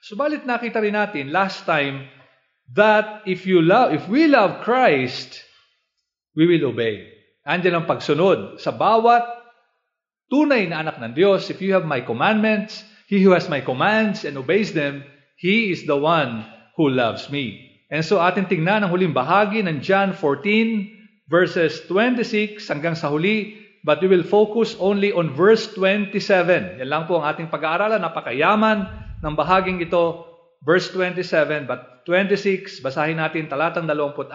Subalit nakita rin natin last time that if we love Christ, we will obey. Andiyan ang pagsunod sa bawat tunay na anak ng Diyos. If you have my commandments, he who has my commands and obeys them, he is the one who loves me. And so atin tingnan ang huling bahagi ng John 14 verses 26 hanggang sa huli, but we will focus only on verse 27. Yan lang po ang ating pag-aaralan. Napakayaman ng bahaging ito, verse 27, but 26, basahin natin talatang 26,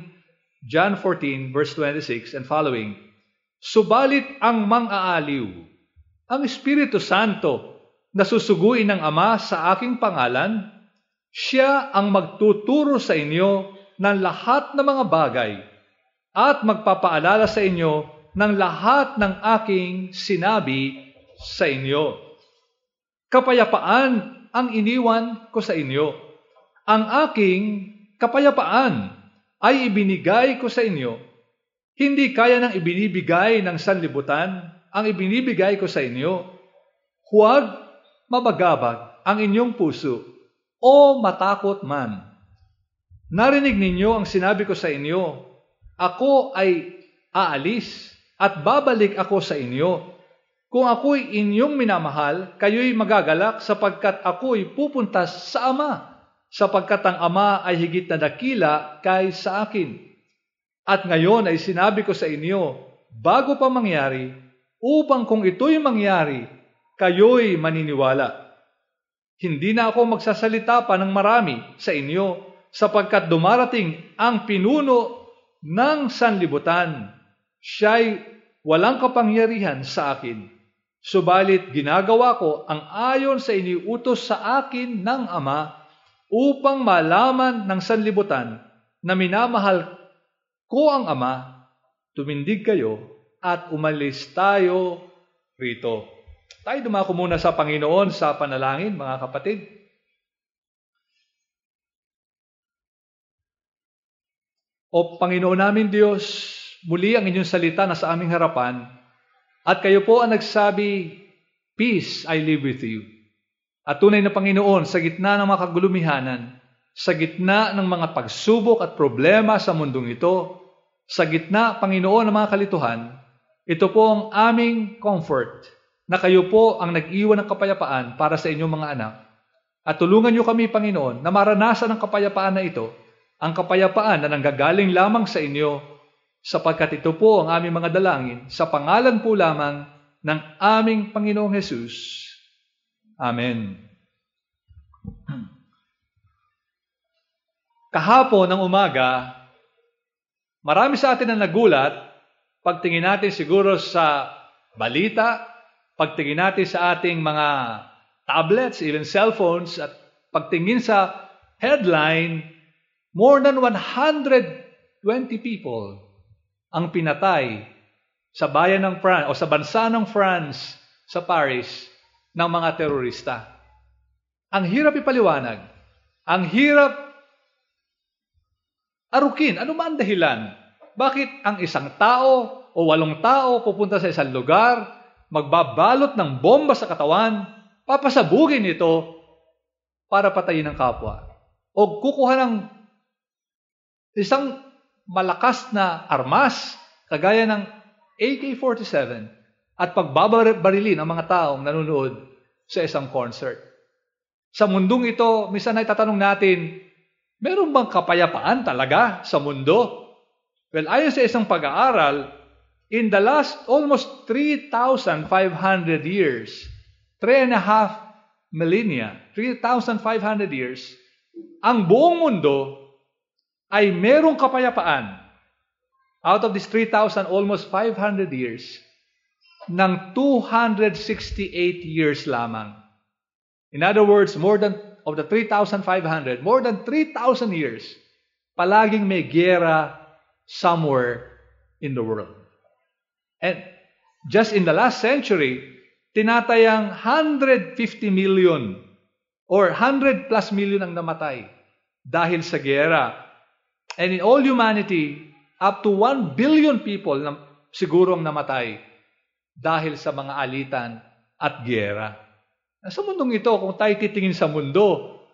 John 14, verse 26 and following. Subalit ang mang-aaliw, ang Espiritu Santo, na susuguin ng Ama sa aking pangalan, siya ang magtuturo sa inyo ng lahat ng mga bagay at magpapaalala sa inyo ng lahat ng aking sinabi sa inyo. Kapayapaan ang iniwan ko sa inyo. Ang aking kapayapaan ay ibinigay ko sa inyo. Hindi kaya ng ibinibigay ng sanlibutan ang ibinibigay ko sa inyo. Huwag mabagabag ang inyong puso o matakot man. Narinig ninyo ang sinabi ko sa inyo. Ako ay aalis at babalik ako sa inyo. Kung ako'y inyong minamahal, kayo'y magagalak sapagkat ako'y pupunta sa Ama, sapagkat ang Ama ay higit na dakila kaysa akin. At ngayon ay sinabi ko sa inyo, bago pa mangyari, upang kung ito'y mangyari, kayo'y maniniwala. Hindi na ako magsasalita pa ng marami sa inyo, sapagkat dumarating ang pinuno ng sanlibutan. Siya'y walang kapangyarihan sa akin. Subalit ginagawa ko ang ayon sa iniutos sa akin ng Ama, upang malaman ng sanlibutan na minamahal ko ang Ama. Tumindig kayo at umalis tayo rito. Tayo dumako muna sa Panginoon sa panalangin, mga kapatid. O Panginoon namin Diyos, muli ang inyong salita na sa aming harapan, at kayo po ang nagsabi, peace I live with you. At tunay na Panginoon, sa gitna ng mga kagulumihanan, sa gitna ng mga pagsubok at problema sa mundong ito, sa gitna, Panginoon, ng mga kalituhan, ito po ang aming comfort, na kayo po ang nag-iwan ng kapayapaan para sa inyong mga anak. At tulungan niyo kami, Panginoon, na maranasan ang kapayapaan na ito, ang kapayapaan na nanggagaling lamang sa inyo, sapagkat ito po ang aming mga dalangin, sa pangalan po lamang ng aming Panginoong Hesus. Amen. Kahapon ng umaga, marami sa atin ang nagulat, pagtingin natin siguro sa balita, pagtingin natin sa ating mga tablets, even cellphones, at pagtingin sa headline, more than 120 people ang pinatay sa bayan ng France o sa bansa ng France, sa Paris, ng mga terorista. Ang hirap ipaliwanag. Ang hirap arukin. Ano ba ang dahilan? Bakit ang isang tao o 8 tao pupunta sa isang lugar, magbabalot ng bomba sa katawan, papasabugin ito para patayin ang kapwa? O kukuha ng isang malakas na armas, kagaya ng AK-47, at pagbabarilin ang mga taong nanonood sa isang concert. Sa mundong ito, minsan ay tatanong natin, meron bang kapayapaan talaga sa mundo? Well, ayon sa isang pag-aaral, in the last almost 3,500 years, 3.5 millennia, 3,500 years, ang buong mundo ay merong kapayapaan. Out of this 3,000, almost 500 years, ng 268 years lamang. In other words, more than of the 3,500, more than 3,000 years, palaging may giyera somewhere in the world. And just in the last century, tinatayang 150 million or 100 plus million ang namatay dahil sa giyera. And in all humanity, up to 1 billion people na siguro ang namatay dahil sa mga alitan at giyera. Sa mundong ito, kung tayo titingin sa mundo,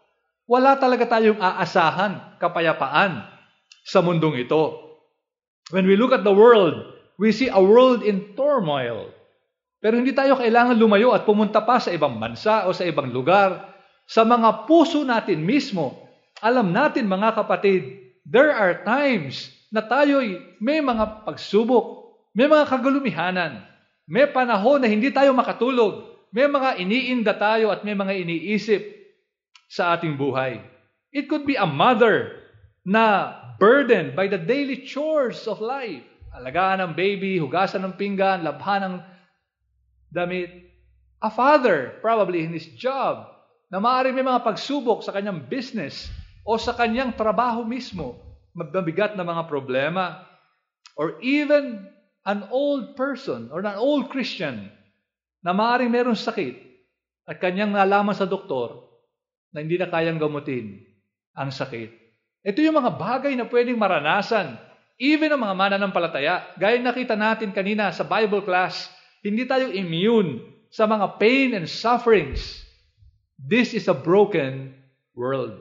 wala talaga tayong aasahan kapayapaan sa mundong ito. When we look at the world, we see a world in turmoil. Pero hindi tayo kailangan lumayo at pumunta pa sa ibang bansa o sa ibang lugar. Sa mga puso natin mismo, alam natin mga kapatid, there are times na tayo'y may mga pagsubok, may mga kagulumihanan, may panahon na hindi tayo makatulog, may mga iniinda tayo at may mga iniisip sa ating buhay. It could be a mother na burdened by the daily chores of life. Alagaan ng baby, hugasan ng pinggan, labhan ng damit. A father, probably in his job, na maaari may mga pagsubok sa kanyang business o sa kanyang trabaho mismo, mabigat na mga problema. Or even an old person or an old Christian na maaaring meron sakit at kanyang nalaman sa doktor na hindi na kayang gamutin ang sakit. Ito yung mga bagay na pwedeng maranasan even ang mga mananampalataya. Gaya nakita natin kanina sa Bible class, hindi tayo immune sa mga pain and sufferings. This is a broken world.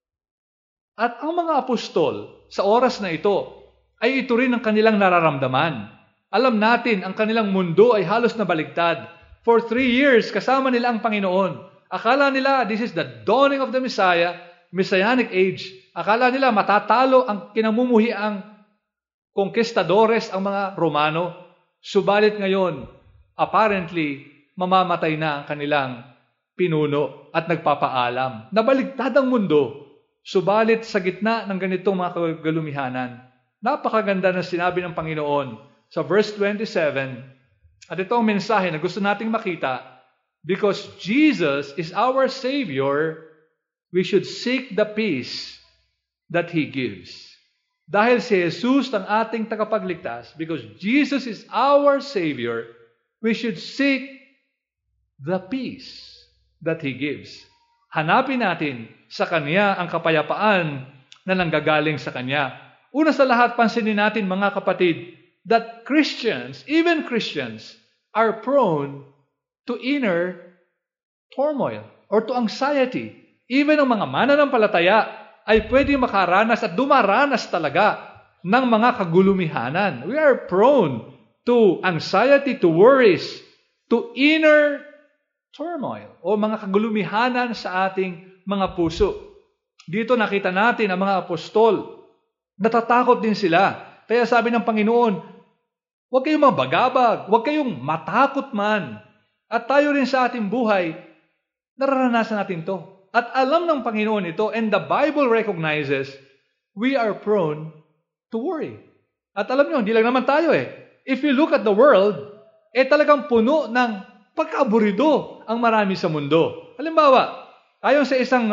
At ang mga apostol sa oras na ito ay ito rin ang kanilang nararamdaman. Alam natin, ang kanilang mundo ay halos nabaligtad. For 3 years, kasama nila ang Panginoon. Akala nila, this is the dawning of the Messiah, Messianic age. Akala nila, matatalo ang kinamumuhiang conquistadores, ang mga Romano. Subalit ngayon, apparently, mamamatay na ang kanilang pinuno at nagpapaalam. Nabaligtad ang mundo. Subalit sa gitna ng ganitong mga kagalumihanan, napakaganda na sinabi ng Panginoon sa verse 27, at ito ang mensahe na gusto nating makita, because Jesus is our Savior, we should seek the peace that He gives. Dahil si Jesus ang ating tagapagligtas, because Jesus is our Savior, we should seek the peace that He gives. Hanapin natin sa Kanya ang kapayapaan na nanggagaling sa Kanya. Una sa lahat, pansinin natin mga kapatid, that Christians, even Christians, are prone to inner turmoil or to anxiety. Even ang mga mananampalataya ay pwedeng makaranas at dumaranas talaga ng mga kagulumihanan. We are prone to anxiety, to worries, to inner turmoil o mga kagulumihanan sa ating mga puso. Dito nakita natin ang mga apostol. Natatakot din sila. Kaya sabi ng Panginoon, huwag kayong mabagabag, huwag kayong matakot man. At tayo rin sa ating buhay, nararanasan natin to. At alam ng Panginoon ito, and the Bible recognizes, we are prone to worry. At alam nyo, hindi lang naman tayo If you look at the world, talagang puno ng pagkaaburido ang marami sa mundo. Halimbawa, ayon sa isang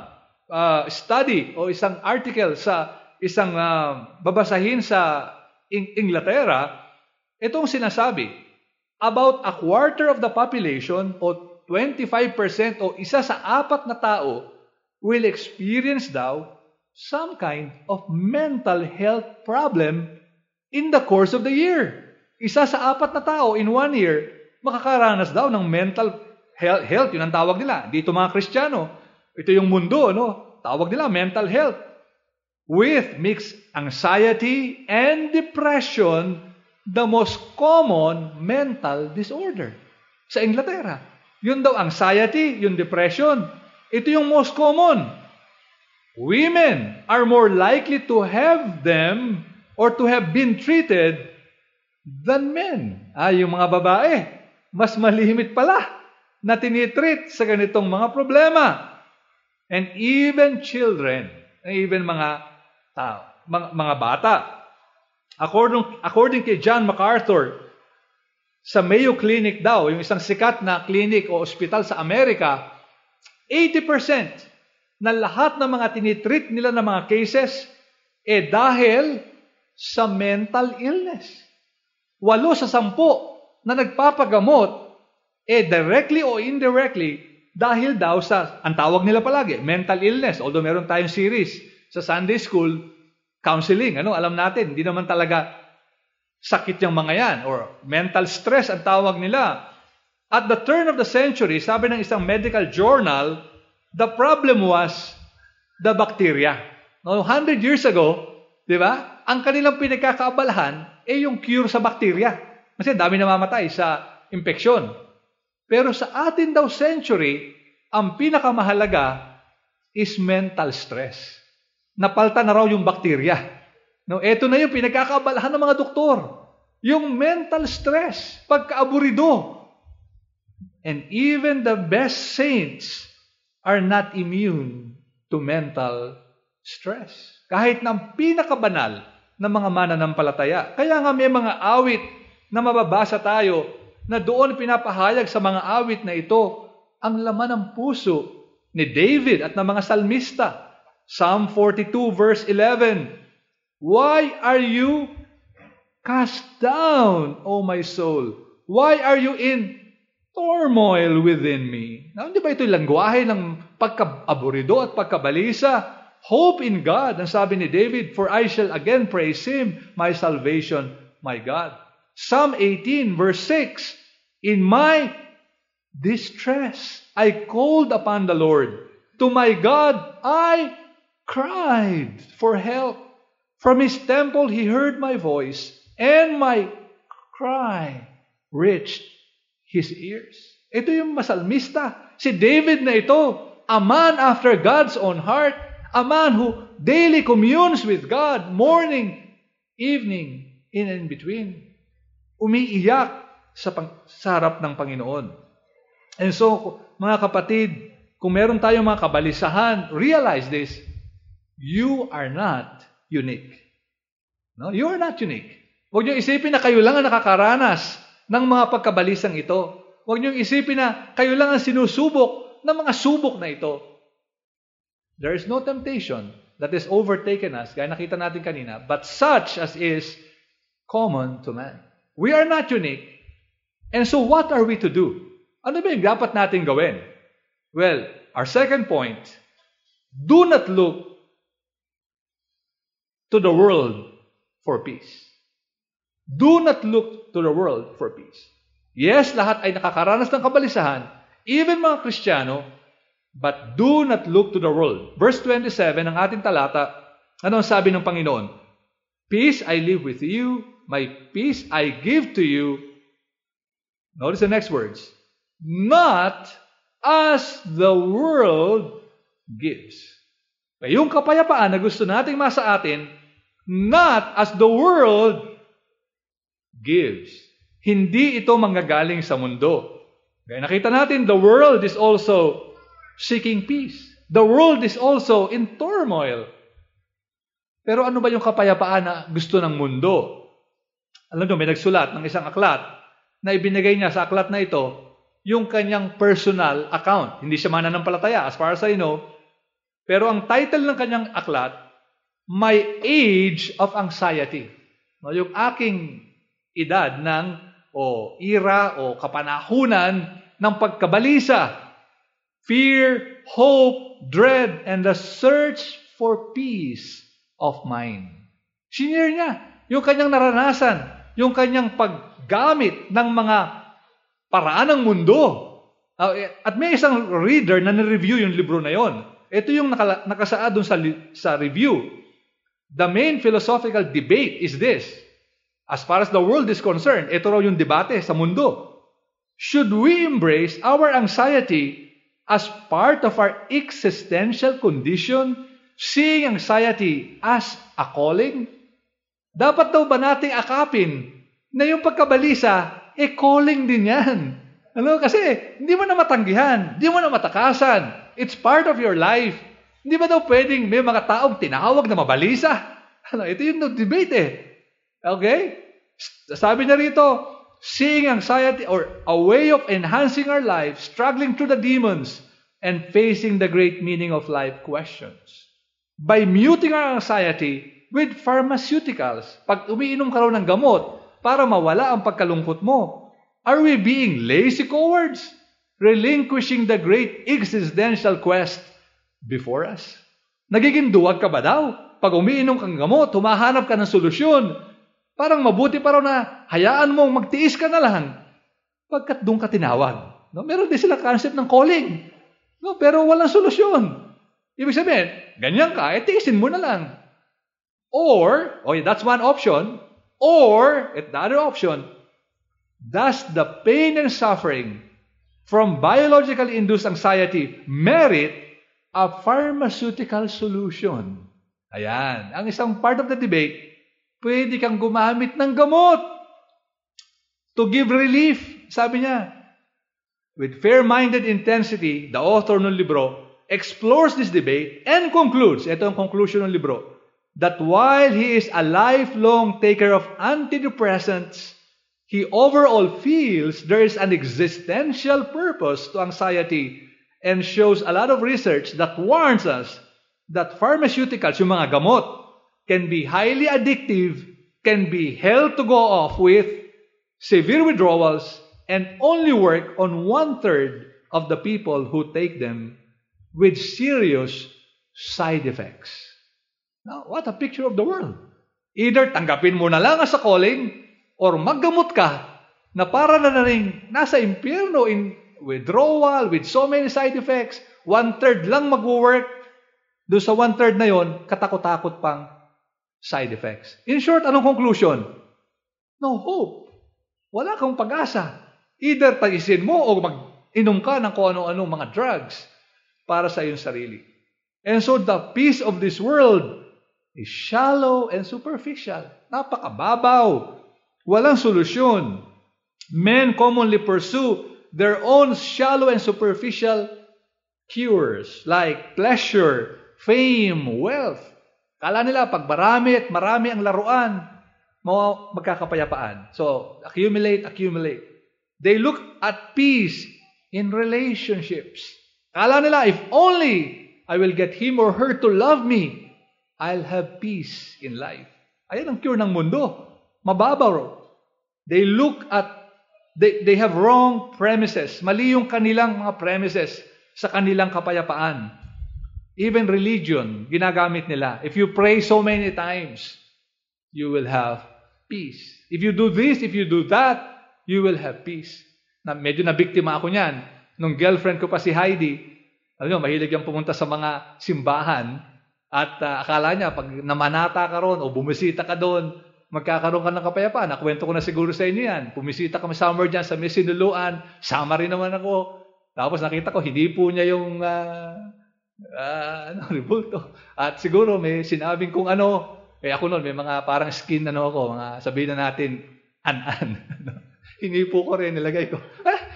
study o isang article sa isang babasahin sa Inglaterra, itong sinasabi, about a quarter of the population o 25% o 1 sa 4 na tao will experience daw some kind of mental health problem in the course of the year. 1 sa 4 na tao in 1 year, makakaranas daw ng mental health. Yun ang tawag nila. Dito mga Kristiyano, ito yung mundo, tawag nila mental health. With mixed anxiety and depression, the most common mental disorder. Sa Inglaterra, yun daw anxiety, yung depression. Ito yung most common. Women are more likely to have them or to have been treated than men. Yung mga babae, mas malimit pala na tinitreat sa ganitong mga problema. And even children, even mga tao, mga bata. According kay John MacArthur, sa Mayo Clinic daw, yung isang sikat na clinic o ospital sa Amerika, 80% na lahat ng mga tinitreat nila ng mga cases dahil sa mental illness. 8 sa 10 na nagpapagamot directly o indirectly dahil daw sa, ang tawag nila palagi, mental illness. Although meron tayong series sa Sunday School, counseling. Alam natin, hindi naman talaga sakit yung mga yan or mental stress ang tawag nila. At the turn of the century, sabi ng isang medical journal, the problem was the bacteria. No, 100 years ago, di ba? Ang kanilang pinagkakaabalahan ay yung cure sa bacteria. Kasi dami namamatay sa infeksyon. Pero sa atin daw century, ang pinakamahalaga is mental stress. Napalta na raw yung bacteria. No, ito na yung pinagkakaabalahan ng mga doktor. Yung mental stress, pagkaaburido. And even the best saints are not immune to mental stress. Kahit ng pinakabanal na mga mananampalataya. Kaya nga may mga awit na mababasa tayo na doon pinapahayag sa mga awit na ito ang laman ng puso ni David at ng mga salmista. Psalm 42 verse 11, "Why are you cast down, O my soul? Why are you in turmoil within me?" Now, di ba ito yung langwahe ng pagka-aburido at pagkabalisa? Hope in God, ang sabi ni David, "For I shall again praise Him, my salvation, my God." Psalm 18 verse 6, "In my distress, I called upon the Lord. To my God, I cried for help. From His temple, He heard my voice, and my cry reached His ears." Ito yung masalmista. Si David na ito, a man after God's own heart, a man who daily communes with God, morning, evening, in between. Umiiyak sa harap ng Panginoon. And so, mga kapatid, kung meron tayong mga kabalisahan, realize this, you are not unique. No? You are not unique. Huwag niyo isipin na kayo lang ang nakakaranas ng mga pagkabalisang ito. Huwag niyo isipin na kayo lang ang sinusubok ng mga subok na ito. There is no temptation that has overtaken us, gaya nakita natin kanina, but such as is common to man. We are not unique. And so what are we to do? Ano ba yung dapat natin gawin? Well, our second point, do not look to the world for peace. Do not look to the world for peace. Yes, lahat ay nakakaranas ng kabalisahan, even mga Kristiyano, but do not look to the world. Verse 27 ng ating talata, ano ang sabi ng Panginoon? "Peace I live with you, my peace I give to you." Notice the next words. "Not as the world gives." Yung kapayapaan na gusto nating masa atin, not as the world gives. Hindi ito manggagaling sa mundo. Kaya nakita natin, the world is also seeking peace. The world is also in turmoil. Pero ano ba yung kapayapaan na gusto ng mundo? Alam nyo, may nagsulat ng isang aklat na ibinigay niya sa aklat na ito yung kanyang personal account. Hindi siya mananampalataya, as far as I know. Pero ang title ng kanyang aklat, "My Age of Anxiety." Yung aking edad ng era o kapanahunan ng pagkabalisa. Fear, hope, dread, and the search for peace of mind. Sinare niya yung kanyang naranasan, yung kanyang paggamit ng mga paraan ng mundo. At may isang reader na na-review yung libro na yon. Ito yung nakasaad dun sa review. The main philosophical debate is this. As far as the world is concerned, ito raw yung debate sa mundo. Should we embrace our anxiety as part of our existential condition, seeing anxiety as a calling? Dapat daw ba nating akapin na yung pagkabalisa, calling din yan? Ano? Kasi hindi mo na matanggihan, hindi mo na matakasan. It's part of your life. Hindi ba daw pwedeng may mga taong tinawag na mabalisa? Ito yung debate Okay? Sabi niya rito, seeing anxiety or a way of enhancing our life, struggling through the demons, and facing the great meaning of life questions. By muting our anxiety with pharmaceuticals, pag umiinom ka raw ng gamot para mawala ang pagkalungkot mo, are we being lazy cowards? Relinquishing the great existential quest before us? Nagiging duwag ka ba daw? Pag umiinom kang gamot, humahanap ka ng solusyon. Parang mabuti pa raw na hayaan mong magtiis ka na lang pagkat doon ka tinawag. No? Meron din sila concept ng calling. No? Pero walang solusyon. Ibig sabihin, ganyan ka, tiisin mo na lang. Or, that's one option. Or, the other option, does the pain and suffering from biologically induced anxiety merit a pharmaceutical solution? Ayan. Ang isang part of the debate, pwede kang gumamit ng gamot to give relief. Sabi niya, with fair-minded intensity, the author ng libro explores this debate and concludes, ito ang conclusion ng libro, that while he is a lifelong taker of antidepressants, he overall feels there is an existential purpose to anxiety and shows a lot of research that warns us that pharmaceuticals, yung mga gamot, can be highly addictive, can be held to go off with severe withdrawals, and only work on 1/3 of the people who take them with serious side effects. Now, what a picture of the world. Either tanggapin mo na lang sa calling or maggamot ka na para na rin nasa impyerno in withdrawal with so many side effects, 1/3 lang mag-work. Doon sa 1/3 na yon, katakot-takot pang side effects. In short, anong conclusion? No hope. Wala kang pag-asa. Either taisin mo o mag-inom ka ng kung ano-anong mga drugs para sa iyong sarili. And so the peace of this world is shallow and superficial. Napakababaw. Walang solusyon. Men commonly pursue their own shallow and superficial cures like pleasure, fame, wealth. Kala nila pag marami ang laruan, magkakapayapaan. So, accumulate. They look at peace in relationships. Kala nila, if only I will get him or her to love me, I'll have peace in life. Ayan ang cure ng mundo. Mababaw. They look at, they have wrong premises. Mali yung kanilang mga premises sa kanilang kapayapaan. Even religion, ginagamit nila. If you pray so many times, you will have peace. If you do this, if you do that, you will have peace. Medyo nabiktima ako niyan. Nung girlfriend ko pa si Heidi, mahilig yung pumunta sa mga simbahan. At akala niya, pag namanata ka ron o bumisita ka doon, magkakaroon ka ng kapayapaan. Nakwento ko na siguro sa inyo yan. Bumisita kami somewhere dyan sa may sinuluan. Sama rin naman ako. Tapos nakita ko, hindi po niya yung ribulto. At siguro may sinabing kung ako noon, may mga parang skin ako, mga sabihin na natin, Hindi po ko rin nilagay ko.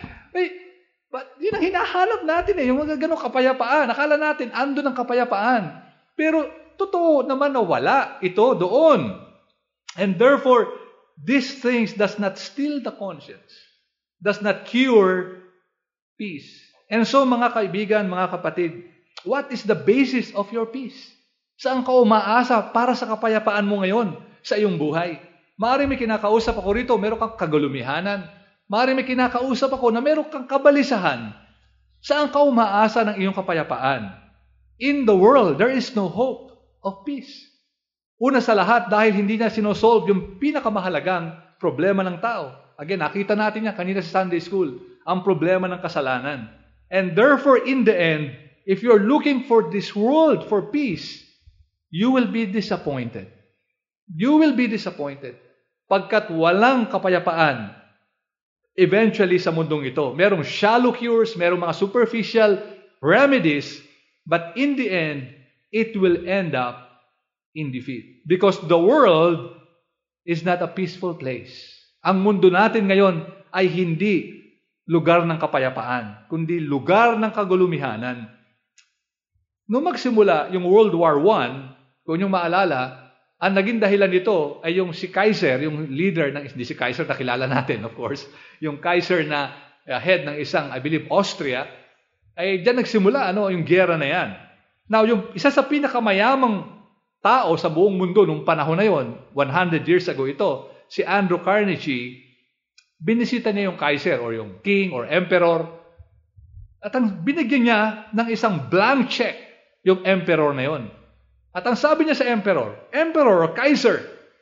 Yun ang hinahanap natin yung mga ganong kapayapaan. Akala natin, ando ng kapayapaan. Pero totoo naman na wala ito doon. And therefore, these things does not still the conscience, does not cure peace. And so mga kaibigan, mga kapatid, what is the basis of your peace? Saan ka umaasa para sa kapayapaan mo ngayon sa iyong buhay? Maaari may kinakausap ako rito, meron kang kagulumihanan. Maaari may kinakausap ako na meron kang kabalisahan. Saan ka umaasa ng iyong kapayapaan? In the world, there is no hope of peace. Una sa lahat, dahil hindi na sinosolve yung pinakamahalagang problema ng tao. Again, nakita natin yan kanina sa Sunday School, ang problema ng kasalanan. And therefore, in the end, if you're looking for this world for peace, you will be disappointed. You will be disappointed. Pagkat walang kapayapaan, eventually sa mundong ito, merong shallow cures, merong mga superficial remedies, but in the end, it will end up in defeat. Because the world is not a peaceful place. Ang mundo natin ngayon ay hindi lugar ng kapayapaan, kundi lugar ng kagulumihanan. Noong magsimula yung World War I, kung yung maalala, ang naging dahilan nito ay yung si Kaiser, yung leader ng, hindi si Kaiser na kilala natin, of course, yung Kaiser na head ng isang, I believe, Austria, ay diyan nagsimula yung giyera na yan. Now, yung isa sa pinakamayamang tao sa buong mundo nung panahon na yon, 100 years ago ito, si Andrew Carnegie, binisita niya yung Kaiser or yung king or emperor at ang binigyan niya ng isang blank check yung emperor na yon. At ang sabi niya sa emperor or Kaiser,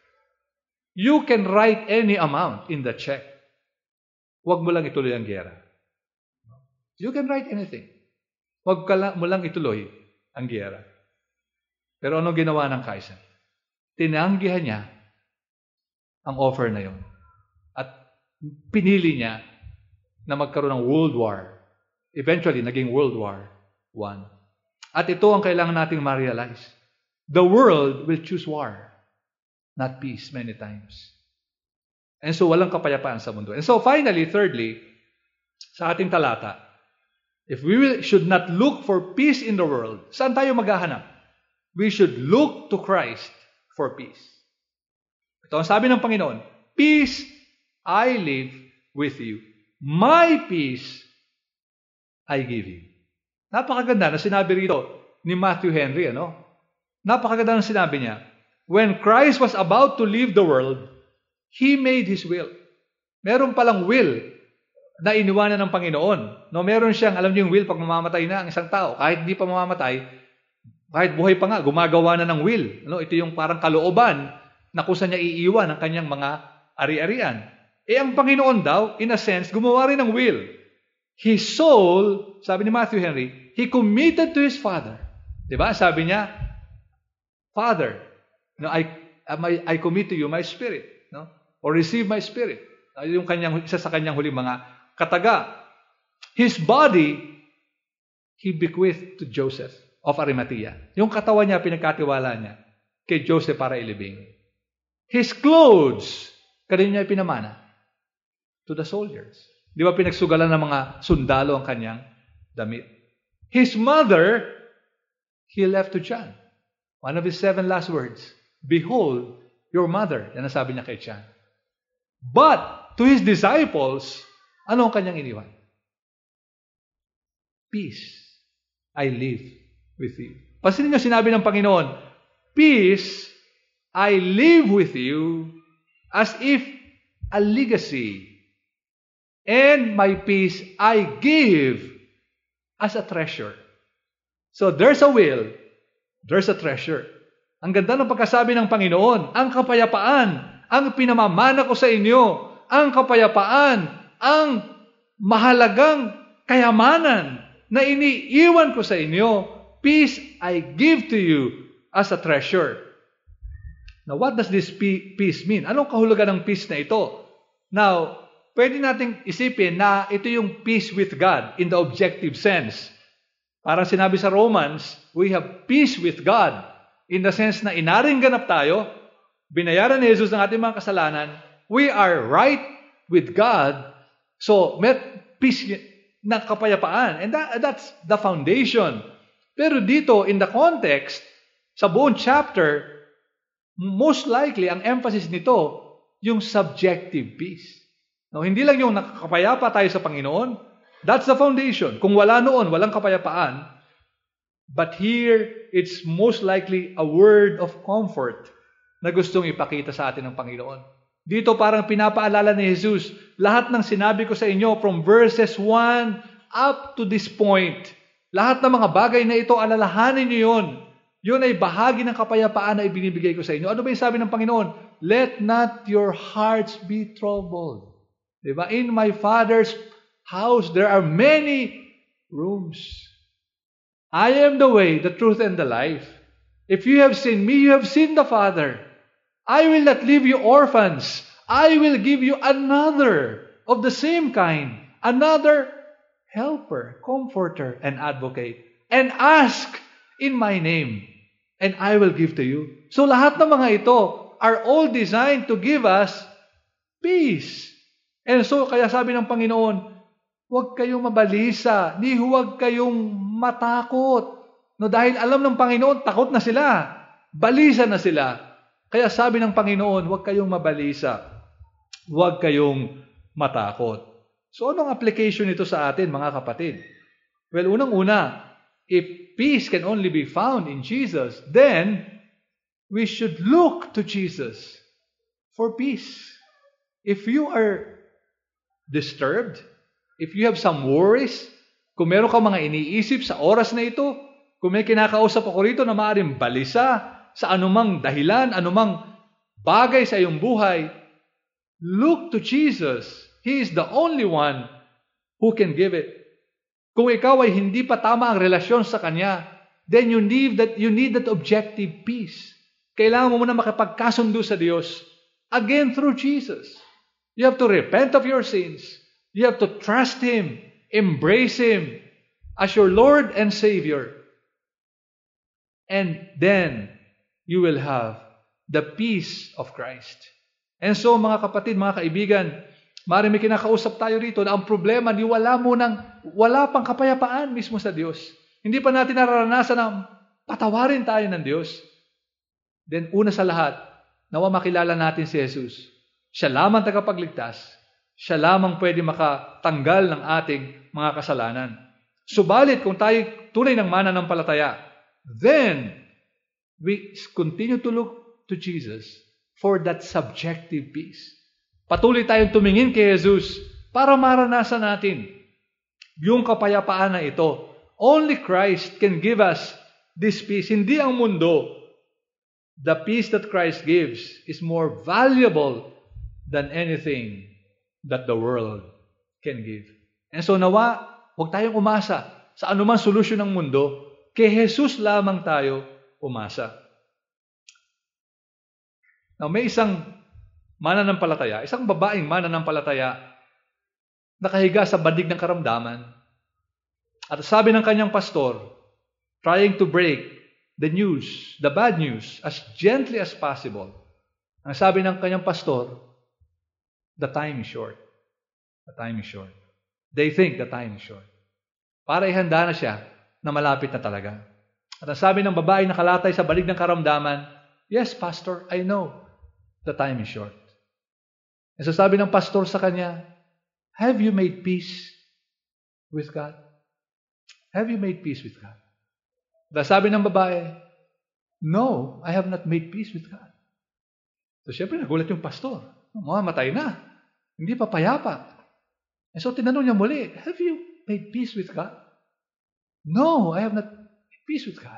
you can write any amount in the check. Huwag mo lang ituloy ang giyera. You can write anything. Huwag mo lang ituloy ang giyera. Pero ano ginawa ng Kaiser? Tinanggihan niya ang offer na yon. At pinili niya na magkaroon ng World War. Eventually, naging World War I. At ito ang kailangan nating ma-realize. The world will choose war, not peace many times. And so, walang kapayapaan sa mundo. And so, finally, thirdly, sa ating talata, if we should not look for peace in the world, saan tayo maghahanap? We should look to Christ for peace. Ito ang sabi ng Panginoon, peace I live with you. My peace I give you. Napakaganda na sinabi rito ni Matthew Henry, ano? Napakaganda na sinabi niya. When Christ was about to leave the world, He made His will. Meron palang will na iniwanan ng Panginoon. No, meron siyang, alam niyo yung will, pag mamamatay na ang isang tao, kahit hindi pa mamamatay, kahit buhay pa nga, gumagawa na ng will. No, ito yung parang kalooban na kung saan niya iiwan ang kanyang mga ari-arian. Ang Panginoon daw, in a sense, gumawa rin ng will. His soul, sabi ni Matthew Henry, He committed to His Father. Diba? Sabi niya, Father, no, I commit to you my spirit. No? Or receive my spirit. Yung isa sa kanyang huling mga kataga. His body, He bequeathed to Joseph of Arimathea. Yung katawan niya, pinagkatiwala niya kay Joseph para ilibing. His clothes, kanina niya pinamana to the soldiers. Di ba pinagsugalan ng mga sundalo ang kanyang damit? His mother, He left to John. One of His 7 last words, behold, your mother. Yan ang sabi niya kay John. But, to His disciples, ano ang kanyang iniwan? Peace I live with you. Pansinin niyo sinabi ng Panginoon, peace I live with you as if a legacy. And my peace I give as a treasure. So there's a will, there's a treasure. Ang ganda ng pagkasabi ng Panginoon, ang kapayapaan, ang pinamamana ko sa inyo, ang kapayapaan, ang mahalagang kayamanan na iniiwan ko sa inyo, peace I give to you as a treasure. Now, what does this peace mean? Anong kahulugan ng peace na ito? Now, pwede nating isipin na ito yung peace with God in the objective sense. Parang sinabi sa Romans, we have peace with God in the sense na inaring ganap tayo, binayaran ni Jesus ang ating mga kasalanan, we are right with God, so may peace na kapayapaan. And that's the foundation. Pero dito, in the context, sa buong chapter, most likely, ang emphasis nito, yung subjective peace. No, hindi lang yung nakakapayapa tayo sa Panginoon. That's the foundation. Kung wala noon, walang kapayapaan. But here, it's most likely a word of comfort na gustong ipakita sa atin ng Panginoon. Dito parang pinapaalala ni Jesus, lahat ng sinabi ko sa inyo from verses 1 up to this point, lahat ng mga bagay na ito, alalahanin niyo yun. Yun ay bahagi ng kapayapaan na ibinibigay ko sa inyo. Ano ba yung sabi ng Panginoon? Let not your hearts be troubled. Diba? In my Father's house, there are many rooms. I am the way, the truth, and the life. If you have seen me, you have seen the Father. I will not leave you orphans. I will give you another of the same kind. Another helper, comforter, and advocate. And ask in my name, and I will give to you. So lahat ng mga ito are all designed to give us peace. And so, kaya sabi ng Panginoon, huwag kayong mabalisa, ni huwag kayong matakot. No, dahil alam ng Panginoon, takot na sila. Balisa na sila. Kaya sabi ng Panginoon, huwag kayong mabalisa. Huwag kayong matakot. So, anong application nito sa atin, mga kapatid? Well, unang-una, if peace can only be found in Jesus, then we should look to Jesus for peace. If you are disturbed, if you have some worries, kung meron ka mga iniisip sa oras na ito, kung may kinakausap ako rito na maaaring balisa sa anumang dahilan, anumang bagay sa iyong buhay, look to Jesus. He is the only one who can give it. Kung ikaw ay hindi pa tama ang relasyon sa Kanya, then you need that objective peace. Kailangan mo muna makipagkasundo sa Diyos. Again, through Jesus. You have to repent of your sins. You have to trust Him, embrace Him as your Lord and Savior. And then, you will have the peace of Christ. And so, mga kapatid, mga kaibigan, maaari may kinakausap tayo rito na ang problema, wala pang kapayapaan mismo sa Diyos. Hindi pa natin nararanasan na patawarin tayo ng Diyos. Then, una sa lahat, nawa makilala natin si Jesus. Siya lamang tagapagligtas. Siya lamang pwede makatanggal ng ating mga kasalanan. Subalit, kung tayo tunay ng mananampalataya, then, we continue to look to Jesus for that subjective peace. Patuloy tayong tumingin kay Jesus para maranasan natin yung kapayapaan na ito. Only Christ can give us this peace. Hindi ang mundo. The peace that Christ gives is more valuable than anything that the world can give. And so nawa, huwag tayong umasa sa anumang solusyon ng mundo. Kay Jesus lamang tayo umasa. Now, may isang mananampalataya, isang babaeng mananampalataya, nakahiga sa bandig ng karamdaman. At sabi ng kanyang pastor, trying to break the news, the bad news, as gently as possible. Ang sabi ng kanyang pastor, the time is short. The time is short. They think the time is short. Para ihanda na siya na malapit na talaga. At ang sabi ng babae na kalatay sa balig ng karamdaman, yes, Pastor, I know the time is short. And so sabi ng pastor sa kanya, have you made peace with God? Have you made peace with God? At sabi ng babae, no, I have not made peace with God. So siyempre nagulat yung pastor. Matay na. Hindi pa payapa. And so tinanong niya muli, have you made peace with God? No, I have not made peace with God.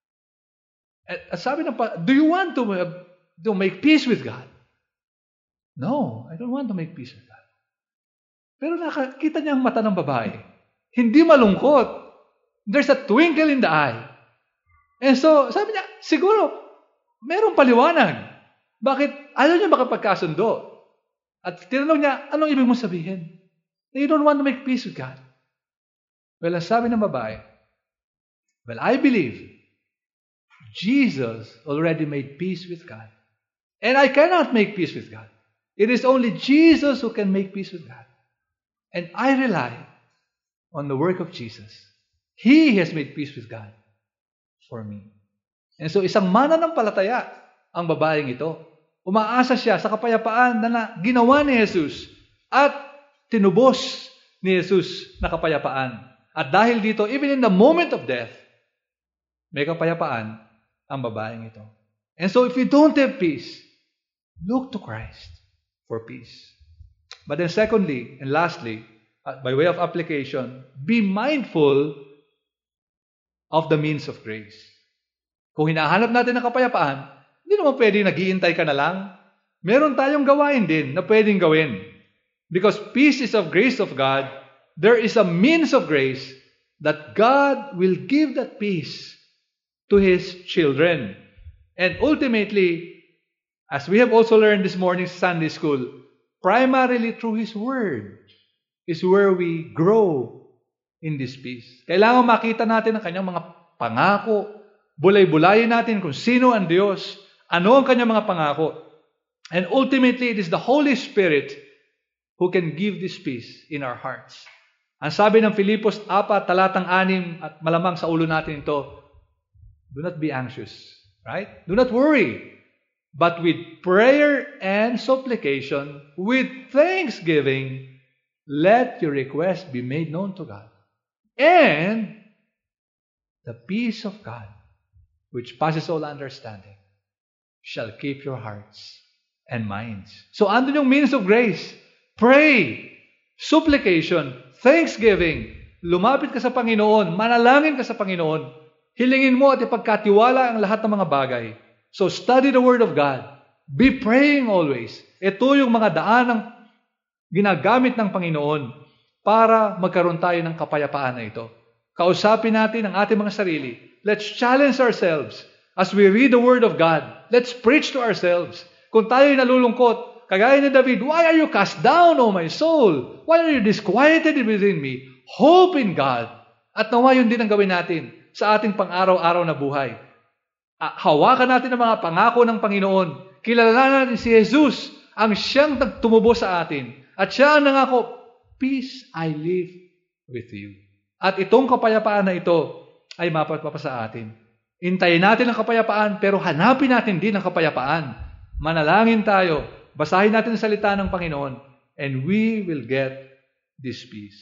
At sabi ng pastor, do you want to make peace with God? No, I don't want to make peace with God. Pero nakakita niya ang mata ng babae. Hindi malungkot. There's a twinkle in the eye. And so, sabi niya, siguro, merong paliwanag. Bakit ayaw niya makapagkasundo? At tinanong niya, anong ibig mong sabihin? You don't want to make peace with God. Well, ang sabi ng babae, well, I believe Jesus already made peace with God. And I cannot make peace with God. It is only Jesus who can make peace with God. And I rely on the work of Jesus. He has made peace with God for me. And so isang mananampalataya ang babaeng ito. Umaasa siya sa kapayapaan na ginawa ni Jesus at tinubos ni Jesus na kapayapaan. At dahil dito, even in the moment of death, may kapayapaan ang babaeng ito. And so if you don't have peace, look to Christ for peace. But then secondly and lastly, by way of application, be mindful of the means of grace. Kung hinahanap natin ang kapayapaan, hindi naman pwedeng naghihintay ka na lang. Meron tayong gawain din na pwedeng gawin. Because peace is of grace of God, there is a means of grace that God will give that peace to His children. And ultimately, as we have also learned this morning's Sunday school, primarily through His Word is where we grow in this peace. Kailangan makita natin ang kanyang mga pangako. Bulay-bulayin natin kung sino ang Diyos, ano ang kanyang mga pangako. And ultimately, it is the Holy Spirit who can give this peace in our hearts. Ang sabi ng Filipos 4, talatang 6, at malamang sa ulo natin ito, do not be anxious, right? Do not worry, but with prayer and supplication, with thanksgiving, let your request be made known to God. And the peace of God, which passes all understanding, shall keep your hearts and minds. So, andun yung means of grace. Pray, supplication, thanksgiving. Lumapit ka sa Panginoon, manalangin ka sa Panginoon. Hilingin mo at ipagkatiwala ang lahat ng mga bagay. So, study the Word of God. Be praying always. Ito yung mga daan ng ginagamit ng Panginoon para magkaroon tayo ng kapayapaan na ito. Kausapin natin ang ating mga sarili Let's challenge ourselves as we read the Word of God. Let's preach to ourselves. Kung tayo'y nalulungkot, kagaya ni David, why are you cast down, O my soul? Why are you disquieted within me? Hope in God. At nawa yun din ang gawin natin sa ating pang-araw-araw na buhay. Hawakan natin ang mga pangako ng Panginoon. Kilalanan natin si Jesus, ang siyang nagtumubo sa atin. At siya ang nangako, peace I live with you. At itong kapayapaan na ito ay mapapapa sa atin. Intayin natin ang kapayapaan, pero hanapin natin din ang kapayapaan. Manalangin tayo, basahin natin ang salita ng Panginoon, and we will get this peace.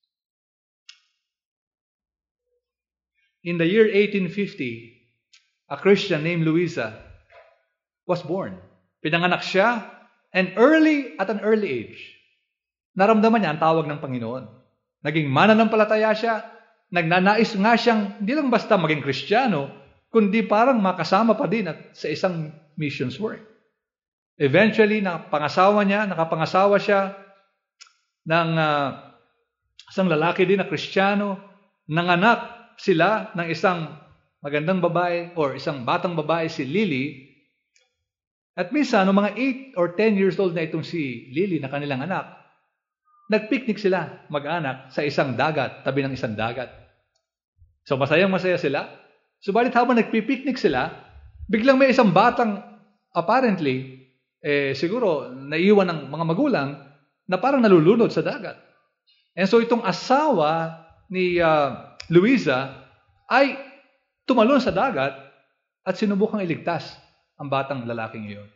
In the year 1850, a Christian named Luisa was born. Pinanganak siya, and at an early age, naramdaman niya ang tawag ng Panginoon. Naging mananampalataya siya, nagnanais nga siyang hindi lang basta maging Kristiyano, kundi parang makasama pa din sa isang missions work. Eventually, nakapangasawa siya ng isang lalaki din na Kristiyano. Nanganak sila ng isang magandang babae or isang batang babae, si Lily. At minsan, noong mga 8 or 10 years old na itong si Lily na kanilang anak, nagpiknik sila, mag-anak, sa isang dagat, tabi ng isang dagat. So masayang-masaya sila. Subalit habang nagpipiknik sila, biglang may isang batang, apparently, siguro naiwan ng mga magulang, na parang nalulunod sa dagat. And so itong asawa ni Luisa ay tumalon sa dagat at sinubukang iligtas ang batang lalaking iyon.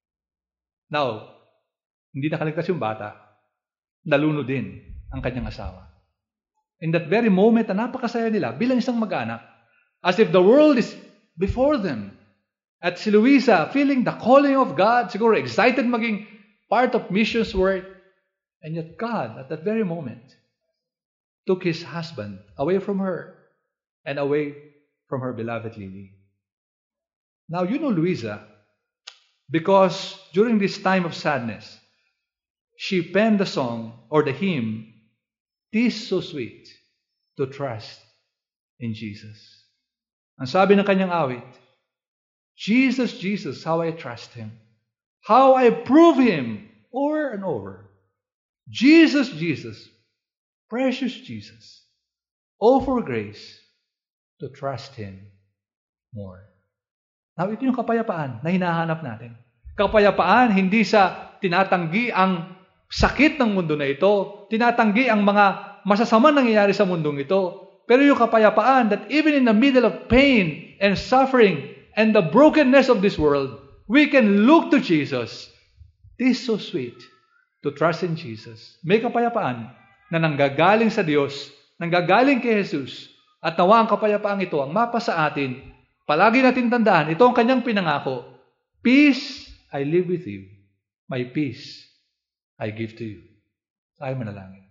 Now, hindi nakaligtas yung bata. Nalunod din ang kanyang asawa. In that very moment, napakasaya nila bilang isang mag-anak. As if the world is before them. At si Luisa, feeling the calling of God, siguro excited maging part of missions work. And yet God, at that very moment, took his husband away from her and away from her beloved Lily. Now, you know Luisa, because during this time of sadness, she penned the song or the hymn, "'Tis so sweet to trust in Jesus." Ang sabi ng kanyang awit, Jesus, Jesus, how I trust Him. How I prove Him over and over. Jesus, Jesus, precious Jesus. Oh, for grace to trust Him more. Now, ito yung kapayapaan na hinahanap natin. Kapayapaan, hindi sa tinatanggi ang sakit ng mundo na ito, tinatanggi ang mga masasamang nangyayari sa mundong ito, pero yung kapayapaan that even in the middle of pain and suffering and the brokenness of this world, we can look to Jesus. It is so sweet to trust in Jesus. May kapayapaan na nanggagaling sa Diyos, nanggagaling kay Jesus, at nawa ang kapayapaang ito ang mapa sa atin. Palagi natin tandaan, ito ang kanyang pinangako. Peace I live with you. My peace I give to you. Tayo manalangin.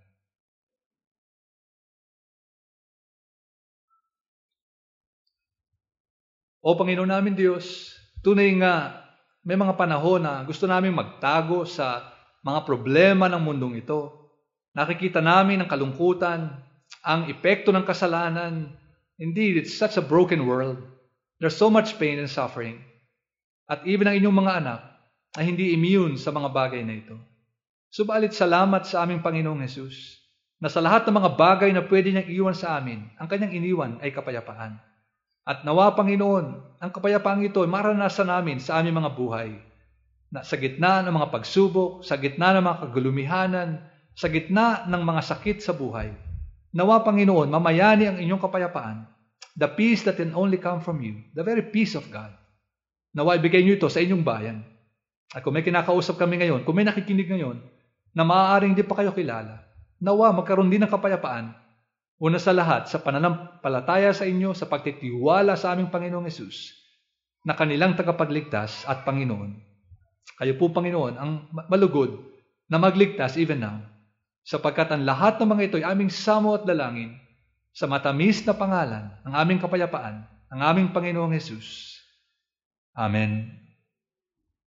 O Panginoon namin Diyos, tunay nga may mga panahon na gusto namin magtago sa mga problema ng mundong ito. Nakikita namin ang kalungkutan, ang epekto ng kasalanan. Indeed, it's such a broken world. There's so much pain and suffering. At even ang inyong mga anak ay hindi immune sa mga bagay na ito. Subalit salamat sa aming Panginoong Jesus na sa lahat ng mga bagay na pwede niyang iwan sa amin, ang kanyang iniwan ay kapayapaan. At nawa, Panginoon, ang kapayapaang ito ay maranasan namin sa aming mga buhay. Na sa gitna ng mga pagsubok, sa gitna ng mga kagulumihanan, sa gitna ng mga sakit sa buhay. Nawa, Panginoon, mamayani ang inyong kapayapaan. The peace that can only come from you. The very peace of God. Nawa, ibigay niyo ito sa inyong bayan. At kung may kinakausap kami ngayon, kung may nakikinig ngayon, na maaaring hindi pa kayo kilala, nawa, magkaroon din ng kapayapaan. Una sa lahat, sa pananampalataya sa inyo, sa pagtitiwala sa aming Panginoong Hesus, na kanilang tagapagligtas at Panginoon. Kayo po, Panginoon, ang malugod na magligtas even now, sapagkat ang lahat ng mga ito ay aming samo at dalangin sa matamis na pangalan ng aming kapayapaan, ng aming Panginoong Hesus. Amen.